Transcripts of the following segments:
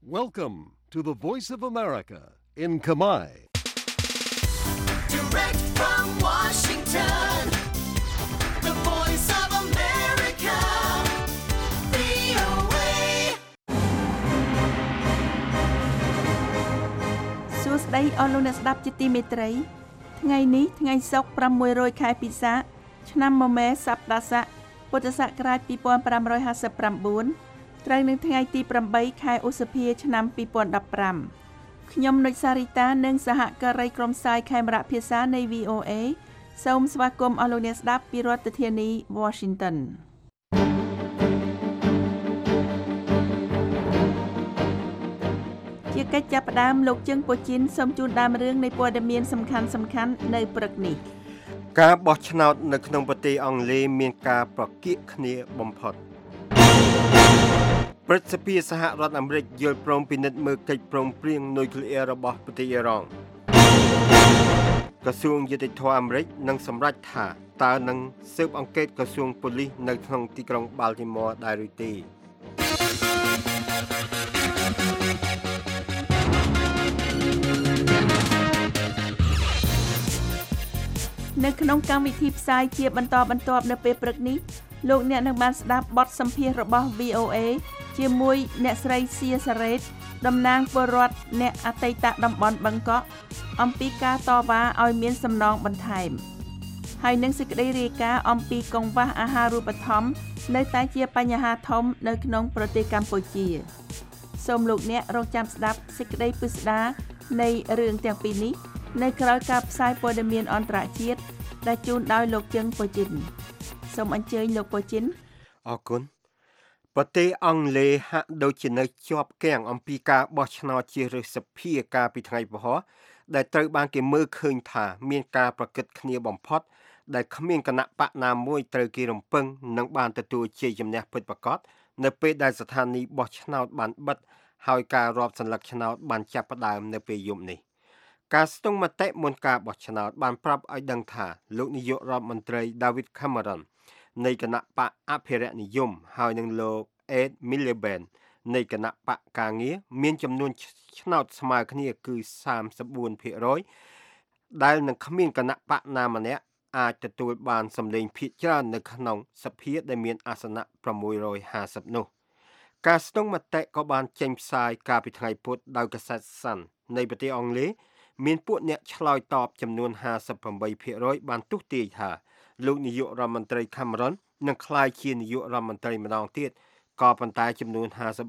Welcome to the Voice of America in Khmer. Direct from Washington, the Voice of America, VOA. សួស្តីអស់លោកអ្នកស្ដាប់ជាទីមេត្រីថ្ងៃនេះថ្ងៃសុក្រ600ខែពិសាឆ្នាំមមែសប្តាស័កពុទ្ធសករាជ2559ត្រូវនឹងថ្ងៃទី8ខែឧសភាឆ្នាំ2015ខ្ញុំនុចសារីតានិងសហការីក្រុមផ្សាយខេមរៈភាសានៃ VOA សូមស្វាគមន៍អស់លោកអ្នកស្ដាប់ពីរដ្ឋធានី Washington ជាកិច្ចចាប់ផ្ដើមលោកជើងពូជីនសូមជូនដើមរឿងនៃព័ត៌មានសំខាន់ៗនៅព្រឹកនេះការបោះឆ្នោតនៅក្នុងប្រទេសអង់គ្លេសមានការប្រកៀកគ្នាបំផុតព្រឹទ្ធសភាសហរដ្ឋអាមេរិកយល់ព្រមពិនិត្យមើលកិច្ចព្រមព្រៀងនុយក្លេអ៊ែររបស់ប្រទេសអ៊ីរ៉ង់ក្រសួងយុតិធម៌អាមេរិកនឹងសម្រេចថាតើនឹងស៊ើបអង្កេតក្រសួងប៉ូលីសនៅក្នុងទីក្រុង Baltimore ដែរឬទេនៅក្នុងកម្មវិធីផ្សាយជាបន្តបន្ទាប់នៅពេលព្រឹកនេះលោកអ្នកនឹងបានស្ដាប់បទសម្ភាសន៍របស់ VOA ជាមួយអ្នកស្រីសៀសារ៉េតតំណាងពលរដ្ឋអ្នកអតីតតំបន់បឹងកក់អំពីការតវ៉ាឲ្យមានសំណងបន្ថែមហើយនឹងសេចក្តីរាយការណ៍អំពីកង្វះអាហារូបត្ថម្ភនៅតែជាបញ្ហាធំនៅក្នុងប្រទេសកម្ពុជាសូមលោកអ្នករងចាំស្ដាប់សេចក្តីពិស្ដារនៃរឿងទាំងពីរនេះនៅក្រៅការផ្សាយព័ត៌មានអន្តរជាតិដែលជូនដោយលោកជឹងពូជីនសូមអញ្ជើញលោកពូជីនអរគុណប្រទេសអង់គ្លេសហាក់ដូចជានៅជាប់គាំងអំពីការបោះឆ្នោតជ្រើសរើសសភាកាលពីថ្ងៃពហុដែលត្រូវបានគេមើលឃើញថាមានការប្រកិតគ្នាបំផុតដែលគ្មានគណៈបកណាមួយត្រូវគេរំពឹងនឹងបានទទួលជ័យជំនះពិតប្រាកដនៅពេលដែលស្ថានីយ៍បោះឆ្នោតបានបិទហើយការរាប់សន្លឹកឆ្នោតបានចាប់ផ្ដើមនៅពេលយប់នេះការស្ទង់មតិមុនការបោះឆ្នោតបានប្រាប់ឲ្យដឹងថាលោកនាយករដ្ឋមន្ត្រី David Cameron នៃគណៈបកអភិរក្សនិយមហើយនឹងលោក Ed Miliband នៃគណៈបកការងារមានចំនួនឆ្នោតស្មើគ្នាគឺ 34% ដែលនឹងគ្មានគណៈបកណាម្នាក់អាចទទួលបានសម្លេងភាគច្រើននៅក្នុងសភាដែលមានអាសនៈ650នោះការស្ទង់មតិក៏បានចេញផ្សាយកាលពីថ្ងៃពុធដោយកាសែត Sun នៃប្រទេសអង់គ្លេសមានពួកអ្នកឆ្លើយតបចំនួន 58% បានទស្សន៍ទាយថាលោកនាយករដ្ឋមន្ត្រី Cameron នឹងក្លាយជានាយករដ្ឋមន្ត្រីម្ដងទៀតក៏ប៉ុន្តែចំនួន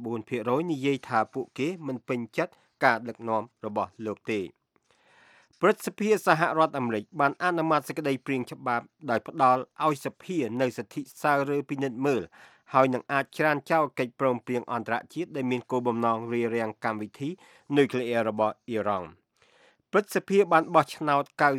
54% និយាយថាពួកគេមិនពេញចិត្តការដឹកនាំរបស់លោកទេព្រឹទ្ធសភាសហរដ្ឋអាមេរិកបានអនុម័តសេចក្តីព្រាងច្បាប់ដោយផ្ដល់ឲ្យសភានៅសិទ្ធិសើរើពិនិត្យមើលហើយនឹងអាចច្រានចោលកិច្ចព្រមព្រៀងអន្តរជាតិដែលមានគោលបំណងរារាំងកម្មវិធីនុយក្លេអ៊ែររបស់អ៊ីរ៉ង់ព្រឹទ្ធសភាបានបោះឆ្នោត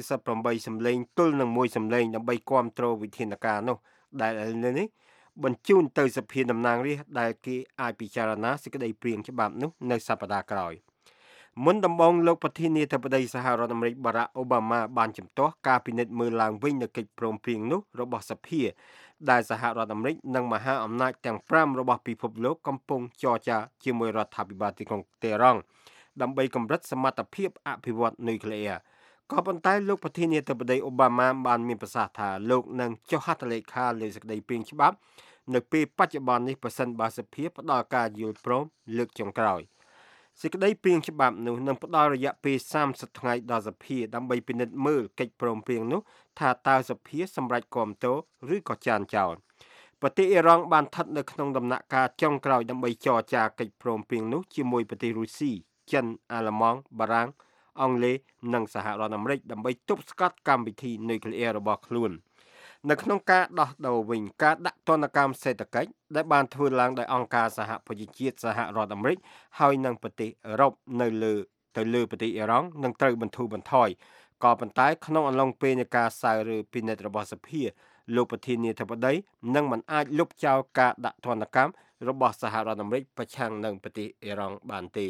98សម្លេងទល់នឹង1សម្លេងដើម្បីគាំទ្រវិធានការនោះដែលនេះបញ្ជូនទៅសភាតំណាងរាស្ត្រដែលគេអាចពិចារណាសេចក្តីព្រាងច្បាប់នោះនៅសប្តាហ៍ក្រោយមុនដំបូងលោកប្រធានាធិបតីសហរដ្ឋអាមេរិក Barack Obama បានជំទាស់ការពិនិត្យមើលឡើងវិញនូវកិច្ចព្រមព្រៀងនោះរបស់សភាដែលសហរដ្ឋអាមេរិកនិងមហាអំណាចទាំង5របស់ពិភពលោកកំពុងចរចាជាមួយរដ្ឋាភិបាលទីក្រុងតេហ៍រ៉ង់ដើម្បីកម្រិតសមត្ថភាពអភិវឌ្ឍនុយក្លេអ៊ែរក៏ប៉ុន្តែលោកប្រធានាធិបតីអូបាម៉ាបានមានប្រសាសន៍ថាលោកនឹងចុះហត្ថលេខាលើសេចក្តីព្រាងច្បាប់នៅពេលបច្ចុប្បន្ននេះប្រសិនបើសភាផ្ដល់ការយល់ព្រមលើកចុងក្រោយសេចក្តីព្រាងច្បាប់នោះនឹងផ្ដល់រយៈពេល30ថ្ងៃដល់សភាដើម្បីពិនិត្យមើលកិច្ចព្រមព្រៀងនោះថាតើសភាសម្រេចគាំទ្រឬក៏ចាញ់ចោលប្រទេសអ៊ីរ៉ង់បានស្ថិតនៅក្នុងដំណាក់កាលចុងក្រោយដើម្បីចរចាកិច្ចព្រមព្រៀងនោះជាមួយប្រទេសរុស្ស៊ីចិនអាល្លឺម៉ង់បារាំងអង់គ្លេសនិងសហរដ្ឋអាមេរិកដើម្បីទប់ស្កាត់កម្មវិធីនុយក្លេអ៊ែររបស់ខ្លួននៅក្នុងការដោះដូរវិញការដាក់ទណ្ឌកម្មសេដ្ឋកិច្ចដែលបានធ្វើឡើងដោយអង្គការសហប្រជាជាតិសហរដ្ឋអាមេរិកហើយនិងប្រទេសអឺរ៉ុបនៅលើប្រទេសអ៊ីរ៉ង់នឹងត្រូវបន្ធូរបន្ថយក៏ប៉ុន្តែក្នុងអំឡុងពេលនៃការសើរើពិនិត្យរបស់សភាលោកប្រធានាធិបតីនឹងមិនអាចលុបចោលការដាក់ទណ្ឌកម្មរបស់សហរដ្ឋអាមេរិកប្រឆាំងនឹងប្រទេសអ៊ីរ៉ង់បានទេ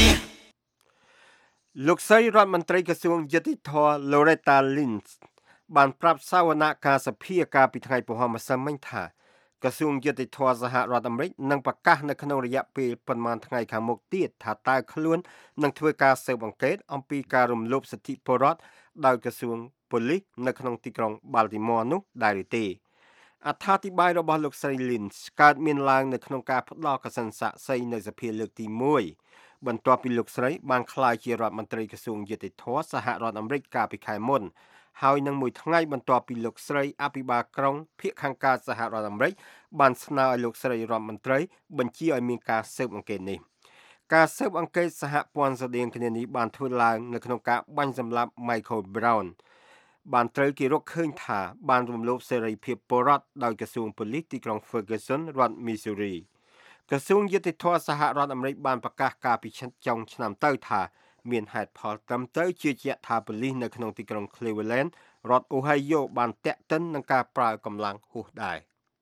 លោកស្រីរដ្ឋមន្ត្រីក្រសួងយុតិធធម៌ Loretta Lynch បានប្រាប់សាវនកម្មសភាកាលពីថ្ងៃព្រហស្បតិ៍មិញថាក្រសួងយុតិធម៌សហរដ្ឋអាមេរិកនឹងប្រកាសនៅក្នុងរយៈពេលប៉ុន្មានថ្ងៃខាងមុខទៀតថាតើខ្លួននឹងធ្វើការស៊ើបអង្កេតអំពីការរំលោភសិទ្ធិពលរដ្ឋដោយក្រសួងប៉ូលីសនៅក្នុងទីក្រុង Baltimore នោះដែរឬទេអត្ថាធិប្បាយរបស់លោកស្រី Lynch កើតមានឡើងនៅក្នុងការផ្ដល់កសិនសាក់សីនៅសភាលើកទី1បន្ទាប់ពីលោកស្រីបានក្លាយជារដ្ឋមន្ត្រីក្រសួងយុតិធម៌សហរដ្ឋអាមេរិកកាលពីខែមុនហើយនឹងមួយថ្ងៃបន្ទាប់ពីលោកស្រីអភិបាលក្រុងភាគខាងកើតសហរដ្ឋអាមេរិកបានស្នើឲ្យលោកស្រីរដ្ឋមន្ត្រីបញ្ជាឲ្យមានការស៊ើបអង្កេតនេះការស៊ើបអង្កេតសហព័ន្ធស្តីងគ្នានេះបានធ្វើឡើងនៅក្នុងការបាញ់សម្លាប់ Michael Brown បានត្រូវគេរកឃើញថាបានរំលោភសេរីភាពពលរដ្ឋដោយក្រសួងប៉ូលីសទីក្រុង Ferguson រដ្ឋ Missouri ក្រសួងយុតិធម៌សហរដ្ឋអាមេរិកបានប្រកាសកាលពីចុងឆ្នាំទៅថាមានហេតុផលត្រឹមត្រូវជឿជាក់ថាប៉ូលីសនៅក្នុងទីក្រុង Cleveland រដ្ឋ Ohio បានតាក់ទិននឹងការប្រើកម្លាំងហួសដែរ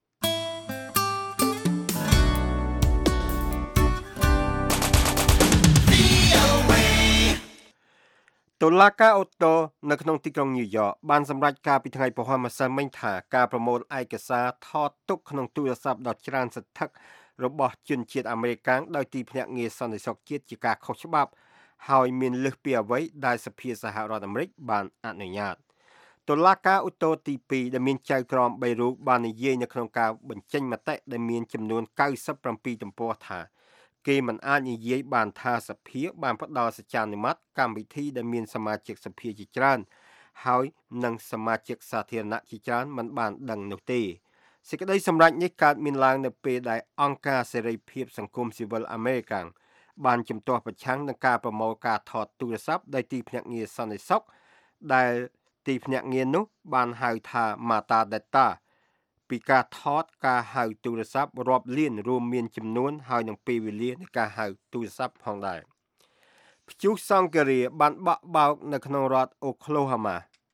តុលាការអូតូនៅក្នុងទីក្រុងញូវយ៉កបានសម្រេចការពីថ្ងៃព្រហស្បតិ៍មិញថាការប្រមូលឯកសារថតទុកក្នុងទូរស័ព្ទដ៏ច្រើនសន្ធឹករបស់ជនជាតិអាមេរិកដោយទីភ្នាក់ងារសន្តិសុខជាតិជាការខុសច្បាប់ហើយមានលើសពីអ្វីដែលសភាសហរដ្ឋអាមេរិកបានអនុញ្ញាតតុលាការអូតូទី2ដែលមានចៅក្រម3រូបបាននិយាយនៅក្នុងការបញ្ចេញមតិដែលមានចំនួន97ទំព័រថាគេមិនអាចនិយាយបានថាសភាបានផ្ដល់សច្ចានុមតិកម្មវិធីដែលមានសមាជិកសភាជាច្រើនហើយនិងសមាជិកសាធារណៈជាច្រើនមិនបានដឹងនោះទេសេចក្តីសម្រេចនេះកើតមានឡើងនៅពេលដែលអង្គការសេរីភាពសង្គមស៊ីវិលអាមេរិកបានជំទាស់ប្រឆាំងនឹងការប្រមូលការថតទូរស័ព្ទដោយទីភ្នាក់ងារសន្តិសុខដែលទីភ្នាក់ងារនោះបានហៅថា Metadata ពីការថតការហៅទូរស័ព្ទរាប់លានរួមមានចំនួនហើយនឹងពេលវេលានៃការហៅទូរស័ព្ទផងដែរព្យុះសង្ឃរាបានបក់បោកនៅក្នុងរដ្ឋ Oklahoma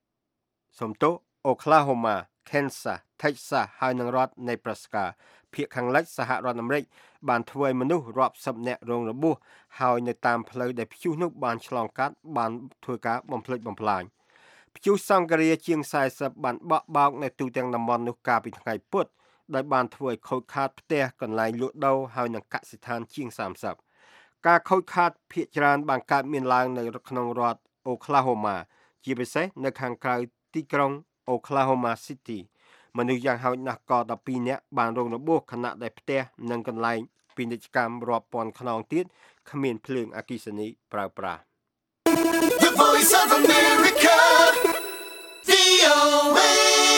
Kansas Texas ហើយនឹងរដ្ឋ Nebraska ភាគខាងលិចសហរដ្ឋអាមេរិកបានធ្វើឲ្យមនុស្សរាប់សិបនាក់រងរបួសហើយនៅតាមផ្លូវដែលព្យុះនោះបានឆ្លងកាត់បានធ្វើការបំផ្លិចបំផ្លាញព្យុះសង្ឃរាជាង40បានបក់បោកនៅទូទាំងតំបន់នោះកាលពីថ្ងៃពុធដោយបានធ្វើឲ្យខូចខាតផ្ទះកន្លែងលក់ដូរហើយនឹងកសិដ្ឋានជាង30ការខូចខាតភាគច្រើនបានកើតមានឡើងនៅក្នុងរដ្ឋ Oklahoma ជាពិសេសនៅខាងក្រៅទីក្រុង Oklahoma City មនុស្សយ៉ាងហោចណាស់ក៏12នាក់បានរងរបួសខណៈដែលផ្ទះនិងកន្លែងពាណិជ្ជកម្មរាប់ពាន់ខ្នងទៀតគ្មានភ្លើងអគ្គិសនីប្រើប្រាស់ The Voice of America, VOA.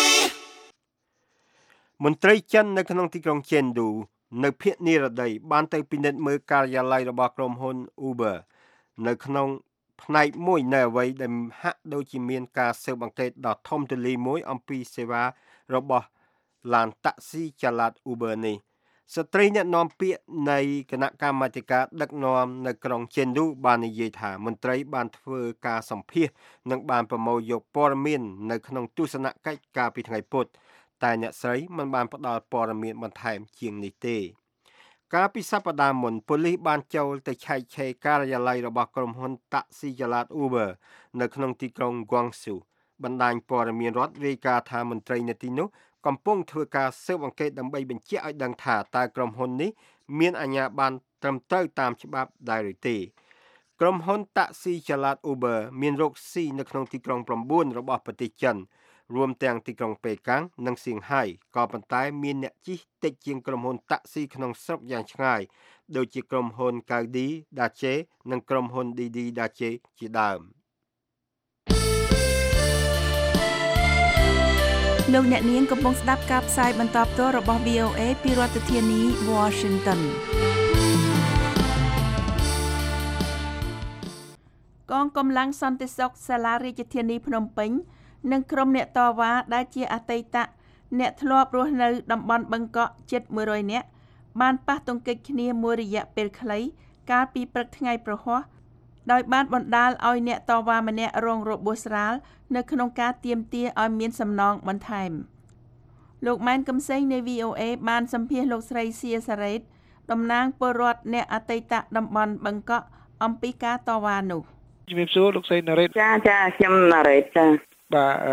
មន្ត្រីចិននៅក្នុងទីក្រុង Chengdu នៅភាគនិរតីបានទៅពិនិត្យមើលការិយាល័យរបស់ក្រុមហ៊ុន Uber នៅក្នុងផ្នែកមួយនៅអ្វីដែលហាក់ដូចជាមានការស៊ើបអង្កេតដ៏ធំទូលាយមួយអំពីសេវារបស់ឡានតាក់ស៊ីចល័ត Uber នេះស្ត្រីអ្នកនាំពាក្យនៃគណៈកម្មាធិការដឹកនាំនៅក្រុង Chengdu បាននិយាយថាមន្ត្រីបានធ្វើការសម្ភាសនិងបានប្រមូលយកព័ត៌មាននៅក្នុងទស្សនកិច្ចកាលពីថ្ងៃពុធតែអ្នកស្រីមិនបានផ្ដល់ព័ត៌មានបន្ថែមជាងនេះទេកាលពីសប្តាហ៍មុនប៉ូលីសបានចូលទៅឆែកឆេរការិយាល័យរបស់ក្រុមហ៊ុនតាក់ស៊ីចល័ត Uber នៅក្នុងទីក្រុង Guangzhou បណ្ដាញព័ត៌មានរដ្ឋរាយការណ៍ថាមន្ត្រីនៅទីនោះកំពុងធ្វើការស៊ើបអង្កេតដើម្បីបញ្ជាក់ឲ្យដឹងថាតើក្រុមហ៊ុននេះមានអាជ្ញាប័ណ្ណត្រឹមត្រូវតាមច្បាប់ដែរឬទេក្រុមហ៊ុនតាក់ស៊ីចល័ត Uber មានរកស៊ីនៅក្នុងទីក្រុង9របស់ប្រទេសចិនរួមទាំងទីក្រុងប៉េកាំងនិងសៀងហៃក៏ប៉ុន្តែមានអ្នកជិះតិចជាងក្រុមហ៊ុនតាក់ស៊ីក្នុងស្រុកយ៉ាងឆ្ងាយដូចជាក្រុមហ៊ុន Gaudi Dache និងក្រុមហ៊ុន Didi Dache ជាដើមលោកអ្នកនាងកំពុងស្ដាប់ការផ្សាយបន្តផ្ទាល់របស់ VOA ពីរដ្ឋធានី Washington កងកម្លាំងសន្តិសុខសាលារាជធានីភ្នំពេញនិងក្រុមអ្នកតវ៉ាដែលជាអតីតអ្នកធ្លាប់រស់នៅតំបន់បឹងកក់ជិត100នាក់បានប៉ះទង្គិចគ្នាមួយរយៈពេលខ្លីកាលពីព្រឹកថ្ងៃប្រហ័សដោយបានបណ្ដាលឲ្យអ្នកតវ៉ាម្នាក់រងរបួសស្រាលនៅក្នុងការទាមទារឲ្យមានសំណងបន្ថែមលោកម៉ែនកំសែងនៃ VOA បានសម្ភាសលោកស្រីសៀសារ៉េតតំណាងពលរដ្ឋអ្នកអតីតតំបន់បឹងកក់អំពីការតវ៉ានោះជំរាបសួរលោកស្រីណារ៉េតចាខ្ញុំណារ៉េតចាបាទ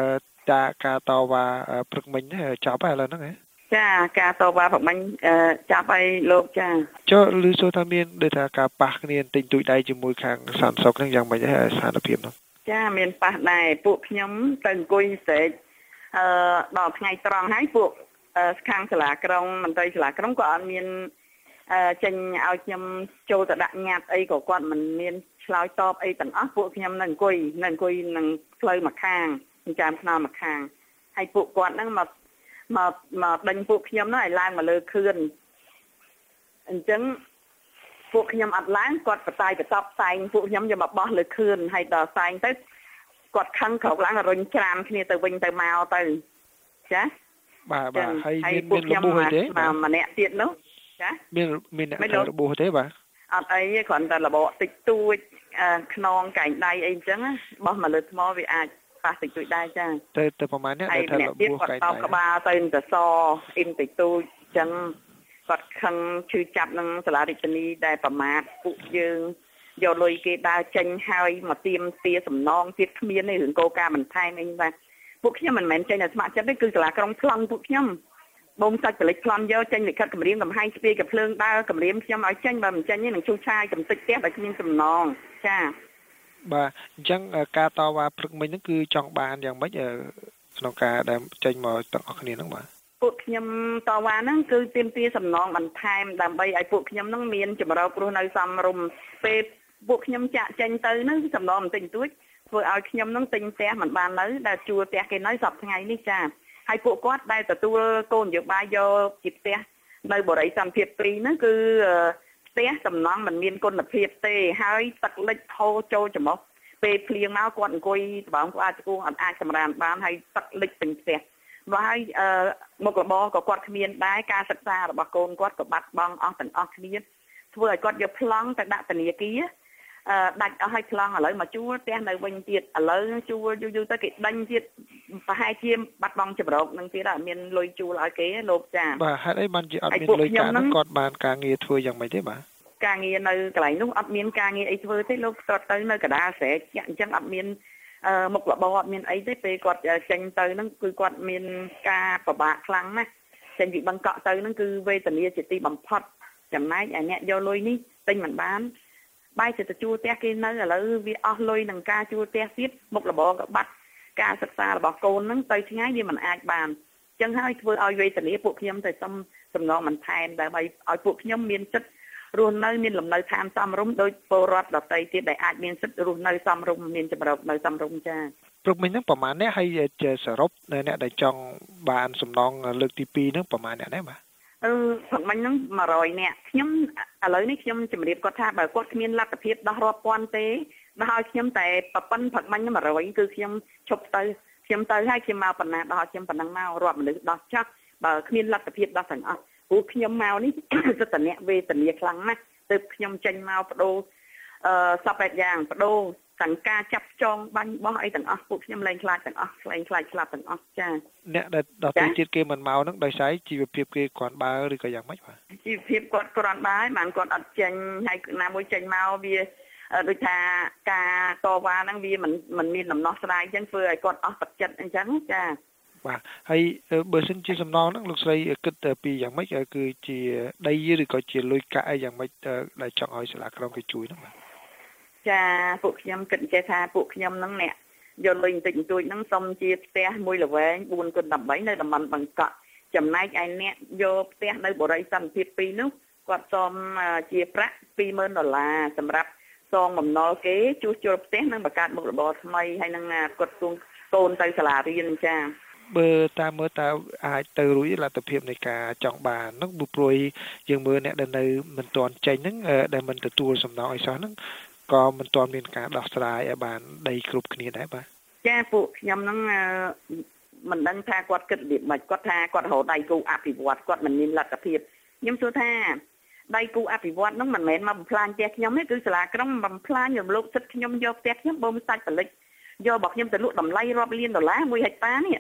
ការតវ៉ាព្រឹកមិញចប់ហើយឥឡូវហ្នឹងហ៎ចាការតវ៉ាព្រឹកមិញចាប់ហើយលោកចាចុះឮសូរថាមានដូចថាការប៉ះគ្នាទិញទូចដៃជាមួយខាងសន្តិសុខហ្នឹងយ៉ាងម៉េចហើយស្ថានភាពហ្នឹងចាមានប៉ះដែរពួកខ្ញុំទៅអង្គុយស្រែកដល់ថ្ងៃត្រង់ហើយពួកខាងសាលាក្រុងមន្ត្រីសាលាក្រុងក៏អត់មានចេញឲ្យខ្ញុំចូលទៅដាក់ញត្តិអីក៏គាត់មិនមានឆ្លើយតបអីទាំងអស់ពួកខ្ញុំនៅអង្គុយនឹងផ្លូវមួយខាងចាំថ្នល់មួយខាងហើយពួកគាត់ហ្នឹងមកដេញពួកខ្ញុំហ្នឹងឲ្យឡើងមកលើខឿនអញ្ចឹងពួកខ្ញុំអត់ឡើងគាត់បតាយបន្ទប់ផ្សែងពួកខ្ញុំយកមកបោះលើខឿនហើយដល់ផ្សែងទៅគាត់ខឹងក្រោកឡើងរុញច្រាមគ្នាទៅវិញទៅមកទៅចាបាទហើយមានរបួសទេម្នាក់ទៀតនោះចាមានអ្នករបួសទេបាទអត់អីទេគ្រាន់តែរបបតិចតួចខ្នងកែងដៃអីអញ្ចឹងបោះមកលើថ្មវាអាចប៉ះតិចតួចដែរចាទៅប្រហែលអ្នកដែលថារបួសកែងដៃក្បាលទៅទៅសអ៊ីនតិចតួចអញ្ចឹងគាត់ខឹងឈឺចាប់នឹងសាលារាជធានីដែលប្រមាថពួកយើងយកលុយគេដើរចេញហើយមកទៀមទាសំណងទៀតគ្មានទេរឿងកោការបន្ថែមអីបាទពួកខ្ញុំមិនមែនចេញតែស្ម័គ្រចិត្តទេគឺសាលាក្រុងប្លន់ពួកខ្ញុំបូមសាច់បលិចប្លន់យកចេញលិខិតគម្រាមកំហែងស្ពាយកាភ្លើងដើរគម្រាមខ្ញុំឲ្យចេញបើមិនចេញទេនឹងជួឆាយកំតិចផ្ទះដោយគ្មានសំណងចាបាទអញ្ចឹងការតវ៉ាព្រឹកមិញហ្នឹងគឺចង់បានយ៉ាងម៉េចក្នុងការដែលចេញមកទាំងអស់គ្នាហ្នឹងបាទពួកខ្ញុំតវ៉ាហ្នឹងគឺទាមទារសំណងបន្ថែមដើម្បីឲ្យពួកខ្ញុំហ្នឹងមានចម្រោករស់នៅសមរម្យពេលពួកខ្ញុំចាក់ចេញទៅហ្នឹងសំណងបន្តិចបន្តួចធ្វើឲ្យខ្ញុំហ្នឹងទិញផ្ទះមិនបាននៅដែលជួលផ្ទះគេនៅសប្តាហ៍ថ្ងៃនេះចាហើយពួកគាត់ដែលទទួលគោលនយោបាយយកជាផ្ទះនៅបរិយាសន្តិភាព2ហ្នឹងគឺផ្ទះសំណង់មិនមានគុណភាពទេហើយទឹកលិចហូរចូលច្រមុះពេលភ្លៀងមកគាត់អង្គុយត្បូងក្បាលជង្គង់អត់អាចសម្រានបានហើយទឹកលិចពេញផ្ទះមកហើយមុខរបរក៏គាត់គ្មានដែរការសិក្សារបស់កូនគាត់ក៏បាត់បង់អស់ទាំងអស់គ្នាធ្វើឲ្យគាត់យកប្លង់ទៅដាក់ធនាគារដាច់អស់ហើយប្លង់ឥឡូវមកជួលផ្ទះនៅវិញទៀតឥឡូវជួលយូរទៅគេដេញទៀតប្រហែលជាបាត់បង់ចម្រោកនឹងទៀតអត់មានលុយជួលឲ្យគេលោកចាបាទហេតុអីបានជាអត់មានលុយកាក់ហ្នឹងគាត់បានការងារធ្វើយ៉ាងម៉េចទេបាទការងារនៅកន្លែងនោះអត់មានការងារអីធ្វើទេលោកស្ទាត់ទៅនៅកណ្ដាលស្រែកអញ្ចឹងអត់មានមុខរបរអត់មានអីទេពេលគាត់ចេញទៅហ្នឹងគឺគាត់មានការពិបាកខ្លាំងណាស់ចេញពីបឹងកក់ទៅហ្នឹងគឺវេទនាជាទីបំផុតចំណែកឯអ្នកយកលុយនេះទិញមិនបានបាយទៅជួលផ្ទះគេនៅឥឡូវវាអស់លុយនឹងការជួលផ្ទះទៀតមុខរបរក៏បាត់ការសិក្សារបស់កូនហ្នឹងទៅឆ្ងាយវាមិនអាចបានអញ្ចឹងហើយធ្វើឲ្យវេទនាពួកខ្ញុំទៅសុំសំណងបន្ថែមដើម្បីឲ្យពួកខ្ញុំមានសិទ្ធិរស់នៅមានលំនៅឋានសមរម្យដោយពលរដ្ឋដទៃទៀតដែលអាចមានសិទ្ធិរស់នៅសមរម្យមានចម្រោកនៅសមរម្យចាព្រឹកមិញហ្នឹងប្រហែលអ្នកហើយសរុបអ្នកដែលចង់បានសំណងលើកទី2ហ្នឹងប្រហែលអ្នកដែរបាទព្រឹកមិញហ្នឹង100នាក់ខ្ញុំឥឡូវនេះខ្ញុំជម្រាបគាត់ថាបើគាត់គ្មានលទ្ធភាពដោះរាប់ពាន់ទេដល់ឲ្យខ្ញុំតែប្រពន្ធព្រឹកមិញ100គឺខ្ញុំឈប់ទៅខ្ញុំទៅហើយខ្ញុំមកប៉ុណ្ណាដល់ឲ្យខ្ញុំប៉ុណ្ណឹងមករាប់មនុស្សដោះចាស់បើគ្មានលទ្ធភាពដោះទាំងអស់ព្រោះខ្ញុំមកនេះសិទ្ធិអ្នកវេទនាខ្លាំងណាស់ទើបខ្ញុំចេញមកបដូរសពបែបយ៉ាងបដូរទាំងការចាប់ចងបាញ់បោះអីទាំងអស់ពួកខ្ញុំលែងខ្លាចទាំងអស់លែងខ្លាចស្លាប់ទាំងអស់ចាអ្នកដែលដទៃទៀតគេមិនមកហ្នឹងដោយសារជីវភាពគេគ្រាន់បើឬក៏យ៉ាងម៉េចបាទជីវភាពគាត់គ្រាន់បើបានគាត់អត់ចេញហើយណាមួយចេញមកវាដូចថាការតវ៉ាហ្នឹងវាមិនមានដំណោះស្រាយអញ្ចឹងធ្វើឲ្យគាត់អស់ទឹកចិត្តអញ្ចឹងចាបាទហើយបើសិនជាសំណងហ្នឹងលោកស្រីគិតពីយ៉ាងម៉េចគឺជាដីឬក៏ជាលុយកាក់អីយ៉ាងម៉េចដែលចង់ឲ្យសាលាក្រុងគេជួយហ្នឹងបាទចាពួកខ្ញុំគិតចេះថាពួកខ្ញុំហ្នឹងអ្នកយកលុយបន្តិចបន្តួចហ្នឹងសុំជាផ្ទះមួយល្វែង 4x13 នៅតំបន់បឹងកក់ចំណែកឯអ្នកយកផ្ទះនៅបរិយាសន្តិភាព2នោះគាត់សុំជាប្រាក់$20000សម្រាប់សងបំណុលគេជួសជុលផ្ទះនិងបង្កើតមុខរបរថ្មីហើយនឹងគាត់គង់កូនទៅសាលារៀនចាបើតាមមើលតើអាចទៅរួចលទ្ធភាពនៃការចង់បានហ្នឹងព្រោះយើងមើលអ្នកដែលនៅមិនទាន់ចេញហ្នឹងដែលមិនទទួលសំណងឲ្យសោះហ្នឹងក៏មិនទាន់មានការដោះស្រាយឲ្យបានដីគ្រប់គ្នាដែរបាទចាពួកខ្ញុំហ្នឹងមិនដឹងថាគាត់គិតរបៀបម៉េចគាត់ថាគាត់រកដៃគូអភិវឌ្ឍគាត់មិនមានលទ្ធភាពខ្ញុំសួរថាដៃគូអភិវឌ្ឍហ្នឹងមិនមែនមកបំផ្លាញផ្ទះខ្ញុំទេគឺសាលាក្រុងបំផ្លាញរំលោភសិទ្ធិខ្ញុំយកផ្ទះខ្ញុំបូមសាច់បលិចយករបស់ខ្ញុំទៅលក់តម្លៃរាប់លានដុល្លារ1ហិកតានេះ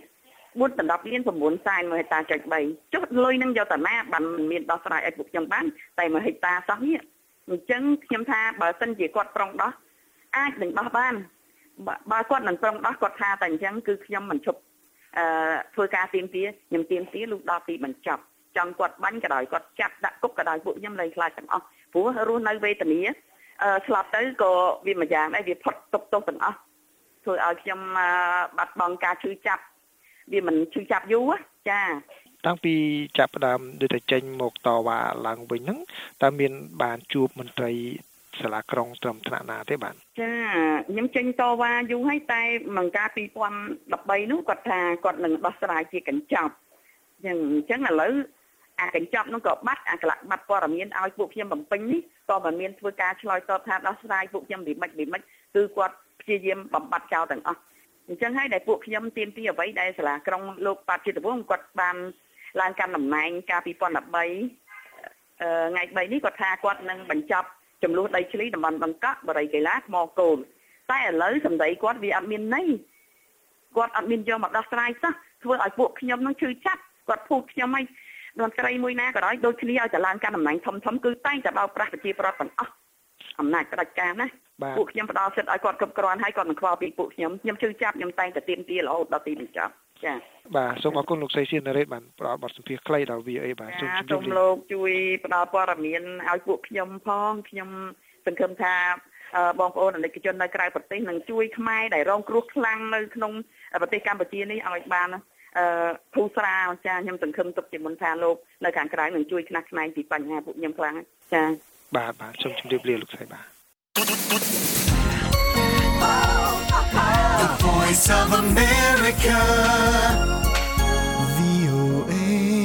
4ដល់10លាន9សែន1ហិកតាចុច3ចុះលុយនឹងយកតាណាបានមិនមានដោះស្រាយឲ្យពួកខ្ញុំបានតែ1ហិកតាសោះនេះអញ្ចឹងខ្ញុំថាបើសិនជាគាត់ប្រុងដោះអាចនឹងដោះបានបើគាត់មិនប្រុងដោះគាត់ថាតែអញ្ចឹងគឺខ្ញុំមិនឈប់ធ្វើការទៀមទាខ្ញុំទៀមទាលុះដល់ទីបញ្ចប់ចង់គាត់បាញ់ក៏ដោយគាត់ចាប់ដាក់គុកក៏ដោយពួកខ្ញុំលែងខ្លាចទាំងអស់ព្រោះរស់នៅវេទនាស្លាប់ទៅក៏វាមួយយ៉ាងដែរវាផុតទុកទោសទាំងអស់ធ្វើឲ្យខ្ញុំបាត់បង់ការឈឺចាប់វាមិនឈឺចាប់យូរចាតាំងពីចាប់ផ្ដើមដូចតែចេញមកតវ៉ាឡើងវិញហ្នឹងតើមានបានជួបមន្ត្រីសាលាក្រុងត្រឹមថ្នាក់ណាទេបាទចាខ្ញុំចេញតវ៉ាយូរហើយតែមកការ2013នោះគាត់ថាគាត់នឹងដោះស្រាយជាកញ្ចប់អញ្ចឹងឥឡូវអាកញ្ចប់នោះក៏បាត់អាកលៈបាត់ព័ត៌មានឲ្យពួកខ្ញុំបំពេញនេះក៏មិនមានធ្វើការឆ្លើយតបថាដោះស្រាយពួកខ្ញុំវិមិចគឺគាត់ព្យាយាមបំបត្តិចោលទាំងអស់អញ្ចឹងហើយដែលពួកខ្ញុំទាមទារអ្វីដែលសាលាក្រុងលោកប៉ាត់ជាតិវង្សគាត់បានឡើងកាន់តំណែងកាល2013ថ្ងៃ3នេះគាត់ថាគាត់នឹងបញ្ចប់ចំនួនដីធ្លីតំបន់បង្កក់បរិយាកីឡាថ្មគោលតែឥឡូវសម្ដីគាត់វាអត់មានន័យគាត់អត់មានយកមកដោះស្រាយសោះធ្វើឲ្យពួកខ្ញុំនឹងឈឺចាប់គាត់ភូតខ្ញុំឲ្យមន្ត្រីមួយណាក៏ដោយដូចគ្នាឲ្យតឡើងកាន់តំណែងធំគឺតែងតែបោកប្រាស់ប្រជាប្រដ្ឋទាំងអស់អំណាចផ្ដាច់ការណាពួកខ្ញុំផ្ដល់សិទ្ធិឲ្យគាត់គ្រប់គ្រាន់ហើយគាត់មិនខ្វល់ពីពួកខ្ញុំឈឺចាប់ខ្ញុំតែងតែទៀមទារហូតដល់ទីបញ្ចប់ចាបាទសូមអរគុណលោកស្រីសៀនណារ៉េតបានផ្ដល់បទសម្ភាសន៍ខ្លីដល់ VOA បាទសូមលោកជួយផ្ដល់ព័ត៌មានឲ្យពួកខ្ញុំផងខ្ញុំសង្ឃឹមថាបងប្អូនអនិកជននៅក្រៅប្រទេសនឹងជួយខ្មែរដែលរងគ្រោះខ្លាំងនៅក្នុងប្រទេសកម្ពុជានេះឲ្យបានធូរស្រាលចាខ្ញុំសង្ឃឹមទុកជាមុនថាលោកនៅខាងក្រៅនឹងជួយខ្នះខ្នែងពីបញ្ហាពួកខ្ញុំខ្លាំងចាបាទសូមជម្រាបលាលោកស្រីបាទ The Voice of America VOA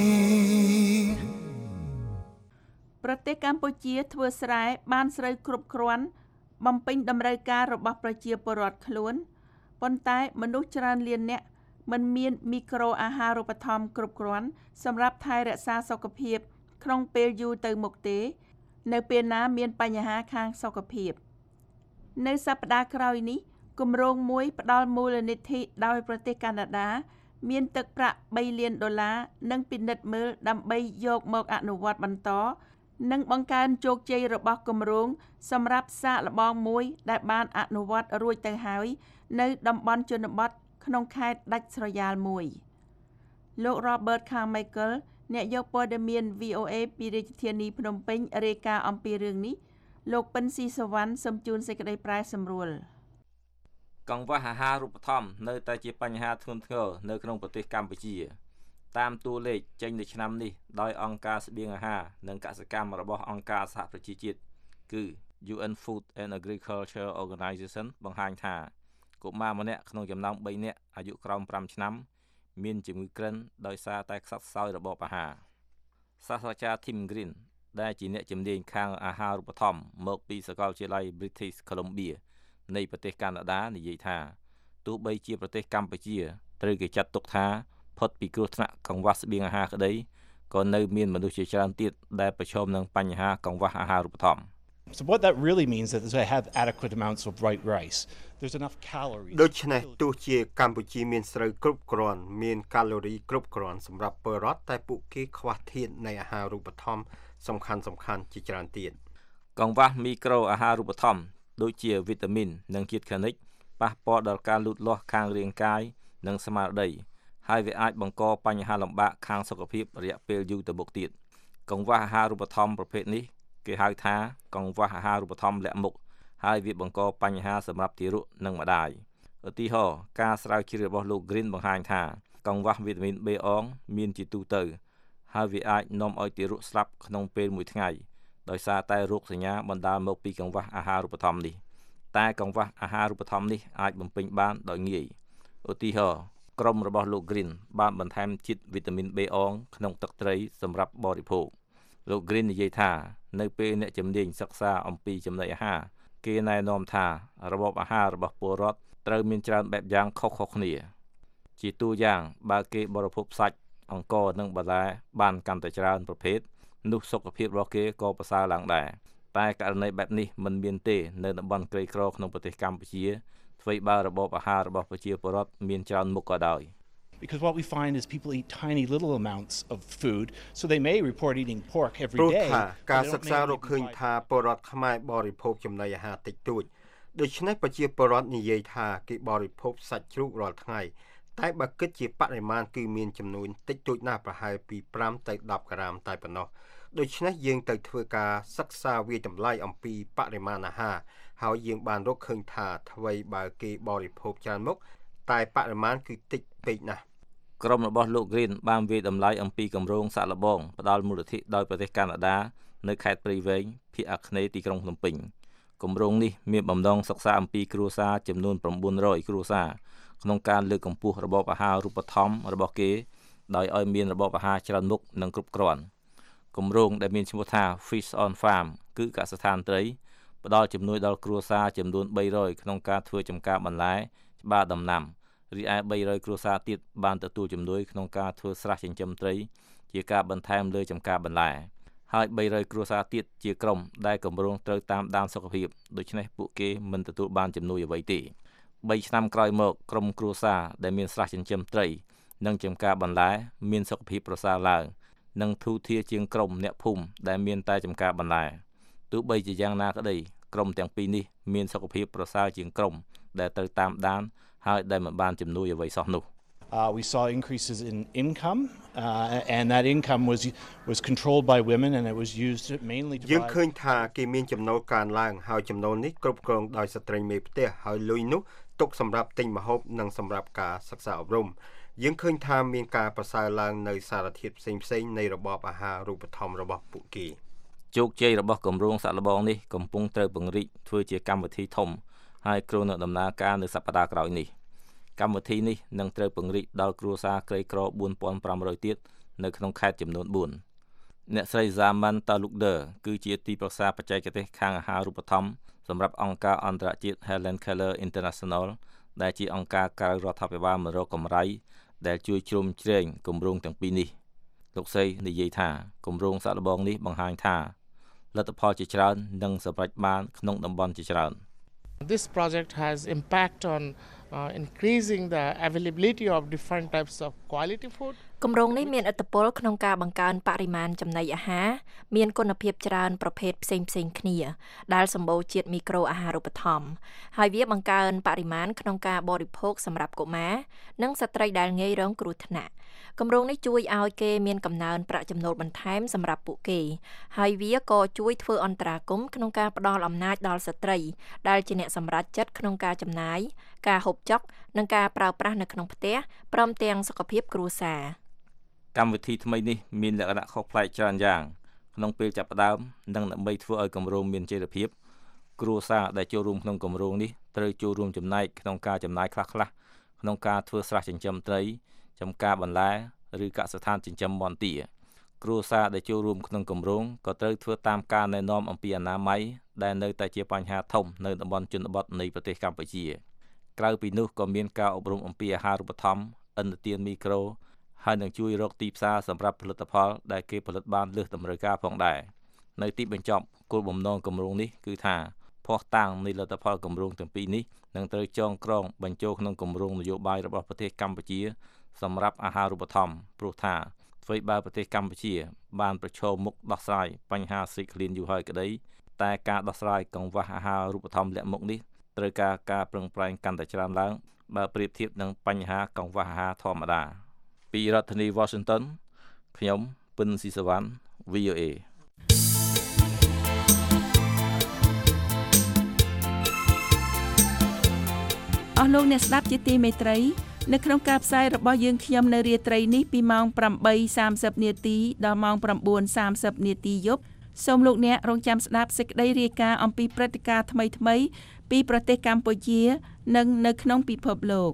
ប្រទេសកម្ពុជាធ្វើស្រែបានស្រូវគ្រប់គ្រាន់បំពេញតម្រូវការរបស់ប្រជាពលរដ្ឋខ្លួនប៉ុន្តែមនុស្សច្រើនលានអ្នកមិនមានមីក្រូអាហារូបត្ថម្ភគ្រប់គ្រាន់សម្រាប់ថែរក្សាសុខភាពក្នុងពេលយូរទៅមុខទេនៅពេលណាមានបញ្ហាខាងសុខភាពនៅសប្តាហ៍ក្រោយនេះគម្រោងមួយផ្ដល់មូលនិធិដោយប្រទេសកាណាដាមានទឹកប្រាក់$3 លាននិងពិនិត្យមើលដើម្បីយកមកអនុវត្តបន្តនិងបង្កើនជោគជ័យរបស់គម្រោងសម្រាប់សាកល្បងមួយដែលបានអនុវត្តរួចទៅហើយនៅតំបន់ជនបទក្នុងខេត្តដាច់ស្រយាលមួយលោក Robert Carmichael អ្នកយកព័ត៌មាន VOA ពីរាជធានីភ្នំពេញរាយការណ៍អំពីរឿងនេះលោកពិនស៊ីសវណ្ណសូមជូនសេចក្តីប្រែសម្រួលកង្វះអាហារូបត្ថម្ភនៅតែជាបញ្ហាធ្ងន់ធ្ងរនៅក្នុងប្រទេសកម្ពុជាតាមតួលេខចេញនៅឆ្នាំនេះដោយអង្គការស្បៀងអាហារនិងកសិកម្មរបស់អង្គការសហប្រជាជាតិគឺ UN Food and Agriculture Organization បង្ហាញថាកុមារម្នាក់ក្នុងចំណោម3នាក់អាយុក្រោម5ឆ្នាំមានជំងឺគ្រិនដោយសារតែខ្សត់ខ្សោយរបបអាហារសាស្ត្រាចារ្យ Tim Green ដែលជាអ្នកជំនាញខាងអាហារូបត្ថម្ភមកពីសាកលវិទ្យាល័យ British Columbia នៃប្រទេសកាណាដានិយាយថាទោះបីជាប្រទេសកម្ពុជាត្រូវគេចាត់ទុកថាផុតពីគ្រោះថ្នាក់កង្វះស្បៀងអាហារក្តីក៏នៅមានមនុស្សជាច្រើនទៀតដែលប្រឈមនឹងបញ្ហាកង្វះអាហារូបត្ថម្ភ So what that really means is that they have adequate amounts of white rice. There's enough calories. ដូច្នេះទោះជាកម្ពុជាមានស្រូវគ្រប់គ្រាន់មានកាឡូរីគ្រប់គ្រាន់សម្រាប់ពលរដ្ឋតែពួកគេខ្វះធាតុនៃអាហារូបត្ថម្ភសំខាន់ជាច្រើនទៀតកង្វះមីក្រូអាហារូបត្ថម្ភដូចជាវីតាមីននិងជាតិខានិកប៉ះពាល់ដល់ការលូតលាស់ខាងរាងកាយនិងស្មារតីហើយវាអាចបង្កបញ្ហាលំបាកខាងសុខភាពរយៈពេលយូរទៅមុខទៀតកង្វះអាហារូបត្ថម្ភប្រភេទនេះគេហៅថាកង្វះអាហារូបត្ថម្ភលាក់មុខហើយវាបង្កបញ្ហាសម្រាប់ទារកនិងម្ដាយឧទាហរណ៍ការស្រាវជ្រាវរបស់លោក Green បង្ហាញថាកង្វះវីតាមីន B អងមានជាទូទៅហើយវាអាចនាំឲ្យទារកស្លាប់ក្នុងពេលមួយថ្ងៃដោយសារតែរោគសញ្ញាបណ្ដាលមកពីកង្វះអាហារូបត្ថម្ភនេះតែកង្វះអាហារូបត្ថម្ភនេះអាចបំពេញបានដោយងាយឧទាហរណ៍ក្រុមរបស់លោក Green បានបន្ថែមជាតិវីតាមីន B អងក្នុងទឹកត្រីសម្រាប់បរិភោគលោក Green និយាយថានៅពេលអ្នកជំនាញសិក្សាអំពីចំណីអាហារគេណែនាំថារបបអាហាររបស់ពលរដ្ឋត្រូវមានច្រើនបែបយ៉ាងខុសៗគ្នាជាទូយ៉ាងបើគេបរិភោគសាច់អង្ករនិងបន្លែបានកាន់តែច្រើនប្រភេទនោះសុខភាពរបស់គេក៏ប្រសើរឡើងដែរតែករណីបែបនេះមិនមានទេនៅតំបន់ក្រីក្រក្នុងប្រទេសកម្ពុជាអ្វីបើរបបអាហាររបស់ប្រជាពលរដ្ឋមានច្រើនមុខក៏ដោយ Because what we find is people eat tiny little amounts of food, so they may report eating pork every day. ការសិក្សារកឃើញថាពលរដ្ឋខ្មែរបរិភោគចំណីអាហារតិចតួចដូច្នេះប្រជាពលរដ្ឋនិយាយថាគេបរិភោគសាច់ជ្រូករាល់ថ្ងៃតែបើគិតជាបរិមាណគឺមានចំនួនតិចតួចណាស់ប្រហែលពី5ទៅ10ក្រាមតែប៉ុណ្ណោះដូច្នេះយើងទៅធ្វើការសិក្សាវាតម្លៃអំពីបរិមាណអាហារហើយយើងបានរកឃើញថាអ្វីបើគេបរិភោគច្រើនមុខតែបរិមាណគឺតិចពេកណាស់ក្រុមរបស់លោក Green បានវាតម្លៃអំពីគម្រោងសាក់លបងផ្ដល់មូលនិធិដោយប្រទេសកាណាដានៅខេត្តព្រៃវែងភាគអាគ្នេយ៍ទីក្រុងភ្នំពេញគម្រោងនេះមានបំណងសិក្សាអំពីគ្រួសារចំនួន900គ្រួសារក្នុងការលើកកម្ពស់របបអាហាររូបត្ថម្ភរបស់គេដោយឲ្យមានរបបអាហារច្រើនមុខនិងគ្រប់គ្រាន់គម្រោងដែលមានឈ្មោះថា Fish on Farm គឺកសិដ្ឋានត្រីផ្ដល់ជំនួយដល់គ្រួសារចំនួន300ក្នុងការធ្វើចំការបន្លែច្បារដំណាំរីឯ300គ្រួសារទៀតបានទទួលជំនួយក្នុងការធ្វើស្រះចិញ្ចឹមត្រីជាការបន្ថែមលើចំការបន្លែហើយ300គ្រួសារទៀតជាក្រុមដែលគម្រោងត្រូវតាមដានសុខភាពដូច្នេះពួកគេមិនទទួលបានជំនួយអ្វីទេ3ឆ្នាំក្រោយមកក្រុមគ្រួសារដែលមានស្រះចិញ្ចឹមត្រីនិងចំការបន្លែមានសុខភាពប្រសើរឡើងនិងធូរធារជាងក្រុមអ្នកភូមិដែលមានតែចំការបន្លែទោះបីជាយ៉ាងណាក្តីក្រុមទាំងពីរនេះមានសុខភាពប្រសើរជាងក្រុមដែលត្រូវតាមដានហើយដែលមិនបានជំនួយអ្វីសោះនោះ We saw increases in income, and that income was controlled by women, and it was used mainly to. យើងឃើញថាគេមានចំណូលកើនឡើងហើយចំណូលនេះគ្រប់គ្រងដោយស្ត្រីមេផ្ទះហើយលុយនោះទុកសម្រាប់ទិញម្ហូបនិងសម្រាប់ការសិក្សាអប់រំយើងឃើញថាមានការប្រសើរឡើងនៅសារធាតុផ្សេងៗនៃរបបអាហាររូបត្ថម្ភរបស់ពួកគេជោគជ័យរបស់គម្រោងសាក់លបងនេះកំពុងត្រូវពង្រីកធ្វើជាកម្មវិធីធំហើយគ្រោងនឹងដំណើរការនៅសប្តាហ៍ក្រោយនេះកម្មវិធីនេះនឹងត្រូវពង្រីកដល់គ្រួសារក្រីក្រ 4500 ទៀតនៅក្នុងខេត្តចំនួន4អ្នកស្រី Zaman Talukder គឺជាទីប្រឹក្សាបច្ចេកទេសខាងអាហាររូបត្ថម្ភសម្រាប់អង្គការអន្តរជាតិ Helen Keller International ដែលជាអង្គការក្រៅរដ្ឋាភិបាលមករកកម្រៃដែលជួយជ្រោមជ្រែងគម្រោងទាំងពីរនេះលោកស្រីនិយាយថាគម្រោងសាក់លបងនេះបង្ហាញថាលទ្ធផលជាច្រើននឹងសម្រេចបានក្នុងតំបន់ជាច្រើន This project has impact on increasing the availability of different types of quality food គម្រោងនេះមានឥទ្ធិពលក្នុងការបង្កើនបរិមាណចំណីអាហារមានគុណភាពច្រើនប្រភេទផ្សេងៗគ្នាដែលសម្បូរជាតិមីក្រូអាហារូបត្ថម្ភហើយវាបង្កើនបរិមាណក្នុងការបរិភោគសម្រាប់កុមារនិងស្ត្រីដែលងាយរងគ្រោះថ្នាក់គម្រោងនេះជួយឲ្យគេមានកំណើនប្រាក់ចំណូលបន្ថែមសម្រាប់ពួកគេហើយវាក៏ជួយធ្វើអន្តរាគមន៍ក្នុងការផ្ដល់អំណាចដល់ស្ត្រីដែលជាអ្នកសម្រេចចិត្តក្នុងការចំណាយការហូបចុកនិងការប្រើប្រាស់នៅក្នុងផ្ទះព្រមទាំងសុខភាពគ្រួសារកម្មវិធីថ្មីនេះមានលក្ខណៈខុសប្លែកច្រើនយ៉ាងក្នុងពេលចាប់ផ្ដើមនិងដើម្បីធ្វើឲ្យគម្រោងមានចីរភាពគ្រួសារដែលចូលរួមក្នុងគម្រោងនេះត្រូវចូលរួមចំណែកក្នុងការចំណាយខ្លះៗក្នុងការធ្វើស្រះចិញ្ចឹមត្រីចំការបន្លែឬកសិដ្ឋានចិញ្ចឹមមាន់ទាគ្រួសារដែលចូលរួមក្នុងគម្រោងក៏ត្រូវធ្វើតាមការណែនាំអំពីអនាម័យដែលនៅតែជាបញ្ហាធំនៅតំបន់ជនបទនៃប្រទេសកម្ពុជាក្រៅពីនោះក៏មានការអប់រំអំពីអាហារូបត្ថម្ភឥណទានមីក្រូហើយនឹងជួយរកទីផ្សារសម្រាប់ផលិតផលដែលគេផលិតបានលើសតម្រូវការផងដែរនៅទីបញ្ចប់គោលបំណងគម្រោងនេះគឺថាភស្តុតាងនៃលទ្ធផលគម្រោងទាំងពីរនេះនឹងត្រូវចងក្រងបញ្ចូលក្នុងគម្រោងនយោបាយរបស់ប្រទេសកម្ពុជាសម្រាប់អាហារូបត្ថម្ភព្រោះថាអ្វីបើប្រទេសកម្ពុជាបានប្រឈមមុខដោះស្រាយបញ្ហាស៊ីឃ្លានយូរហើយក្តីតែការដោះស្រាយកង្វះអាហារូបត្ថម្ភលាក់មុខនេះត្រូវការប្រឹងប្រែងកាន់តែច្រើនឡើងបើប្រៀបធៀបនឹងបញ្ហាកង្វះអាហារធម្មតាពីរដ្ឋធានី Washington ខ្ញុំពិនស៊ីសវណ្ណ VOA អស់លោកអ្នកស្ដាប់ជាទីមេត្រីនៅក្នុងការផ្សាយរបស់យើងខ្ញុំនៅរាត្រីនេះពីម៉ោង 8:30 នាទីដល់ម៉ោង 9:30 នាទីយប់សូមលោកអ្នករងចាំស្ដាប់សេចក្តីរាយការណ៍អំពីព្រឹត្តិការណ៍ថ្មីៗពីប្រទេសកម្ពុជានិងនៅក្នុងពិភពលោក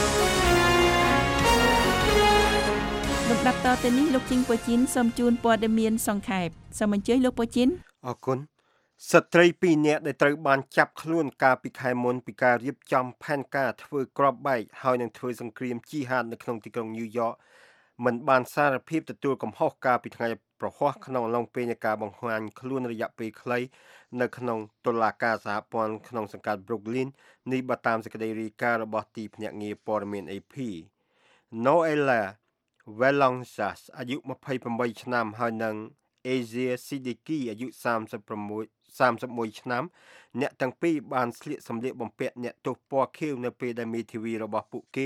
លំដាប់តទៅនេះលោកជីងប៉ូជីនសូមជូនព័ត៌មានសង្ខេបសូមអញ្ជើញលោកប៉ូជីនអរគុណស្ត្រី2នាក់ដែលត្រូវបានចាប់ខ្លួនកាលពីខែមុនពីការរៀបចំផែនការធ្វើគ្រាប់បែកហើយនឹងធ្វើសង្គ្រាមជីហាតនៅក្នុងទីក្រុងញូវយ៉កមិនបានសារភាពទទួលកំហុសកាលពីថ្ងៃប្រហ័សក្នុងអំឡុងពេលនៃការបង្ហាញខ្លួនរយៈពេលខ្លីនៅក្នុងតុលាការសហព័ន្ធក្នុងសង្កាត់ Brooklyn នេះបើតាមសេចក្តីរាយការណ៍របស់ទីភ្នាក់ងារព័ត៌មាន AP Noella Valencias អាយុ28ឆ្នាំហើយនិង Asia Siddiqui អាយុ31ឆ្នាំអ្នកទាំងពីរបានស្លៀកសម្លៀកបំពាក់អ្នកទោសពណ៌ខៀវនៅពេលដែលមេធាវីរបស់ពួកគេ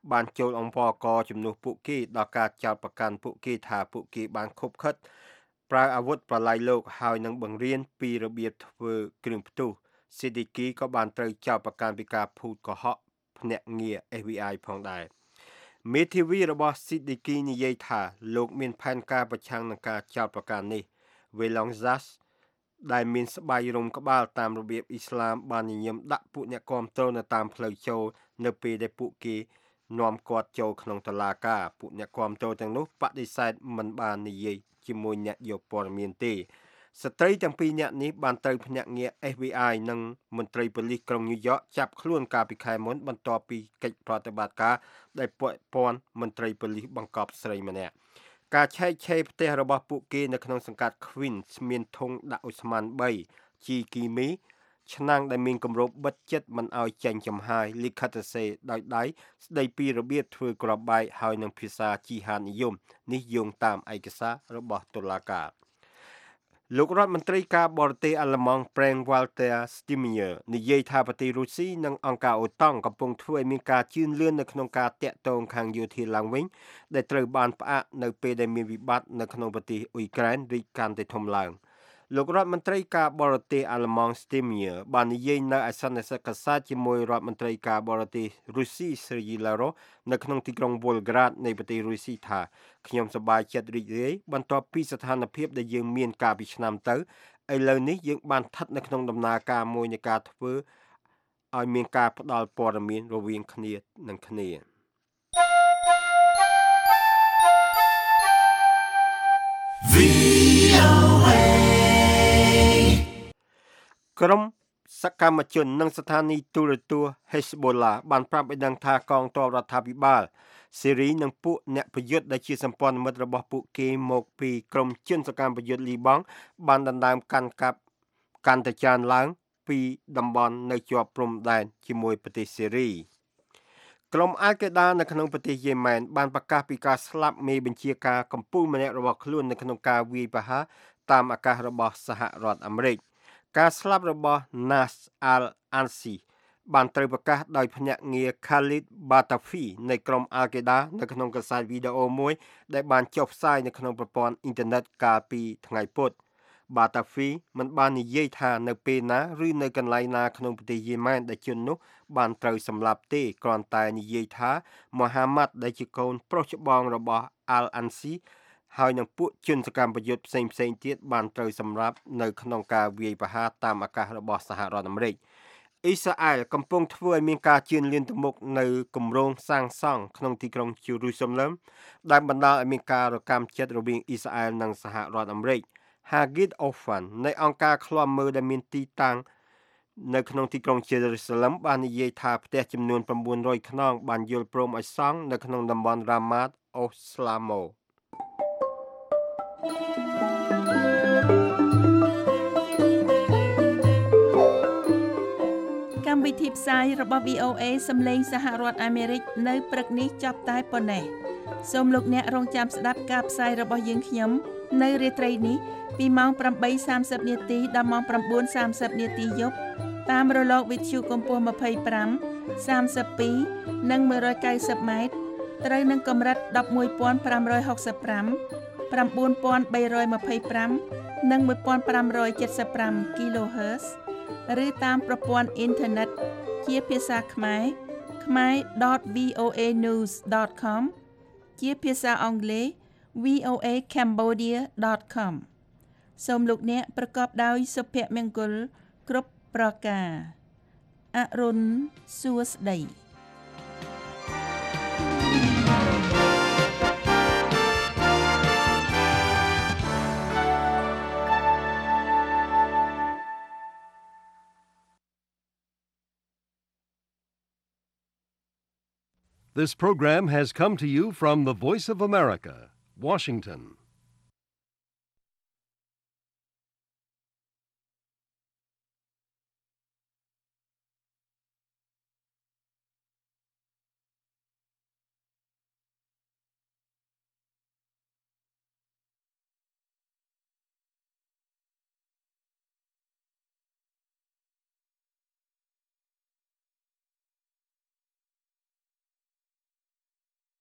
បានចូលអង្គរកជំនួសពួកគេដល់ការចោទប្រកាន់ពួកគេថាពួកគេបានខុបខិតប្រើអាវុធប្រឡាយលោកហើយនឹងបង្រៀនពីរបៀបធ្វើគ្រឿងផ្ទុះ Siddiqui ក៏បានត្រូវចោទប្រកាន់ពីការភូតកុហកភ្នាក់ងារ FBI ផងដែរមេធាវីរបស់ Siddiqui និយាយថាលោកមានផែនការប្រឆាំងនឹងការចោទប្រកាន់នេះ Velonzas ដែលមានស្បៃរុំក្បាលតាមរបៀបអ៊ីស្លាមបានញញឹមដាក់ពួកអ្នកគាំទ្រនៅតាមផ្លូវចូលនៅពេលដែលពួកគេនាំគាត់ចូលក្នុងតុលាការពួកអ្នកគាំទ្រទាំងនោះបដិសេធមិនបាននិយាយជាមួយអ្នកយកព័ត៌មានទេស្ត្រីទាំងពីរនាក់នេះបានត្រូវភ្នាក់ងារ FBI និងមន្ត្រីប៉ូលីសក្រុងញូវយ៉កចាប់ខ្លួនកាលពីខែមុនបន្ទាប់ពីកិច្ចប្រតិបត្តិការដែលពាក់ព័ន្ធមន្ត្រីប៉ូលីសបង្កប់ស្រីម្នាក់ការឆែកឆេរផ្ទះរបស់ពួកគេនៅក្នុងសង្កាត់ Queens មានធុងដាក់អ៊ូស្មាន3ជីគីមីឆ្នាំងដែលមានគម្របបិទចិត្តមិនឲ្យចេញចំហាយលិខិតសរសេរដោយដៃស្ដីពីរបៀបធ្វើក្របបែកហើយនឹងភាសាជីហាននិយមនេះយោងតាមឯកសាររបស់តុលាការលោករដ្ឋមន្ត្រីការបរទេសអាល្លឺម៉ង់ Frank-Walter Steinmeier និយាយថាប្រទេសរុស្ស៊ីនិងអង្គការអូតង់កំពុងធ្វើឲ្យមានការជឿនលឿននៅក្នុងការតាក់ទងខាងយោធាឡើងវិញដែលត្រូវបានផ្អាកនៅពេលដែលមានវិបត្តិនៅក្នុងប្រទេសអ៊ុយក្រែនរីកកាន់តែធំឡើងលោករដ្ឋមន្ត្រីការបរទេសអាល្លឺម៉ង់ Steinmeier បាននិយាយនៅឯសន្និសីទកាសែតជាមួយរដ្ឋមន្ត្រីការបរទេសរុស្ស៊ី Sergei Lavrov នៅក្នុងទីក្រុង Volgograd នៃប្រទេសរុស្ស៊ីថាខ្ញុំសប្បាយចិត្តរីករាយបន្ទាប់ពីស្ថានភាពដែលយើងមានកាលពីឆ្នាំទៅឥឡូវនេះយើងបានស្ថិតនៅក្នុងដំណើរការមួយនៃការធ្វើឲ្យមានការផ្ដល់ព័ត៌មានរវាងគ្នានឹងគ្នាក្រុមសកម្មជននិងស្ថានីយទូរទស្សន៍ Hezbollah បានប្រាប់ឲ្យដឹងថាកងទ័ពរដ្ឋាភិបាលសេរីនិងពួកអ្នកប្រយុទ្ធដែលជាសម្ព័ន្ធមិត្តរបស់ពួកគេមកពីក្រុមជនសកម្មប្រយុទ្ធលីបង់បានដណ្ដើមកាន់តែច្រើនឡើងពីតំបន់នៅជាប់ព្រំដែនជាមួយប្រទេសសេរីក្រុមអាល់កេដានៅក្នុងប្រទេសយេម៉ែនបានប្រកាសពីការស្លាប់មេបញ្ជាការកំពូលម្នាក់របស់ខ្លួននៅក្នុងការវាយប្រហារតាមអាកាសរបស់សហរដ្ឋអាមេរិកការស្លាប់របស់ Nas al-Ansi បានត្រូវប្រកាសដោយភ្នាក់ងារ Khalid Batafi នៃក្រុម Al-Qaeda នៅក្នុងកាសែតវីដេអូមួយដែលបានចុះផ្សាយនៅក្នុងប្រព័ន្ធអ៊ីនធឺណិតកាលពីថ្ងៃពុធ Batafi មិនបាននិយាយថានៅពេលណាឬនៅកន្លែងណាក្នុងប្រទេសយេម៉ែនដែលជននោះបានត្រូវសម្លាប់ទេគ្រាន់តែនិយាយថាមូហាម៉ាត់ដែលជាកូនប្រុសច្បងរបស់ Al-Ansiហើយនឹងពួកជនសកម្មប្រយុទ្ធផ្សេងទៀតបានត្រូវសម្លាប់នៅក្នុងការវាយប្រហារតាមអាកាសរបស់សហរដ្ឋអាមេរិកអ៊ីស្រាអែលកំពុងធ្វើឲ្យមានការជឿនលឿនទៅមុខនៅគម្រោងសាងសង់ក្នុងទីក្រុងយេរូសាឡឹមដែលបណ្ដាលឲ្យមានការរកាំចិត្តរវាងអ៊ីស្រាអែលនិងសហរដ្ឋអាមេរិក Hagid Ofan នៃអង្គការឃ្លាំមើលដែលមានទីតាំងនៅក្នុងទីក្រុងយេរូសាឡឹមបាននិយាយថាផ្ទះចំនួន900ខ្នងបានយល់ព្រមឲ្យសង់នៅក្នុងតំបន់ Ramat Oslamo កម្មវិធីផ្សាយរបស់ VOA សំឡេងសហរដ្ឋអាមេរិកនៅព្រឹកនេះចប់តែប៉ុណ្ណេះសូមលោកអ្នករងចាំស្ដាប់ការផ្សាយរបស់យើងខ្ញុំនៅរាត្រីនេះពីម៉ោង 8:30 នាទីដល់ម៉ោង 9:30 នាទីយប់តាមរលកវិទ្យុកម្ពស់ 25 32 និង 190 ម៉ែត្រត្រូវនឹងកម្រិត 11,565 9325 និង 1575 kHz ឬតាមប្រព័ន្ធអ៊ីនធឺណិតជាភាសាខ្មែរខ្មែរ.voanews.com ជាភាសាអង់គ្លេស voacambodia.com សូមលោកអ្នកប្រកបដោយសុភមង្គលគ្រប់ប្រការអរុនសួស្តី This program has come to you from the Voice of America, Washington.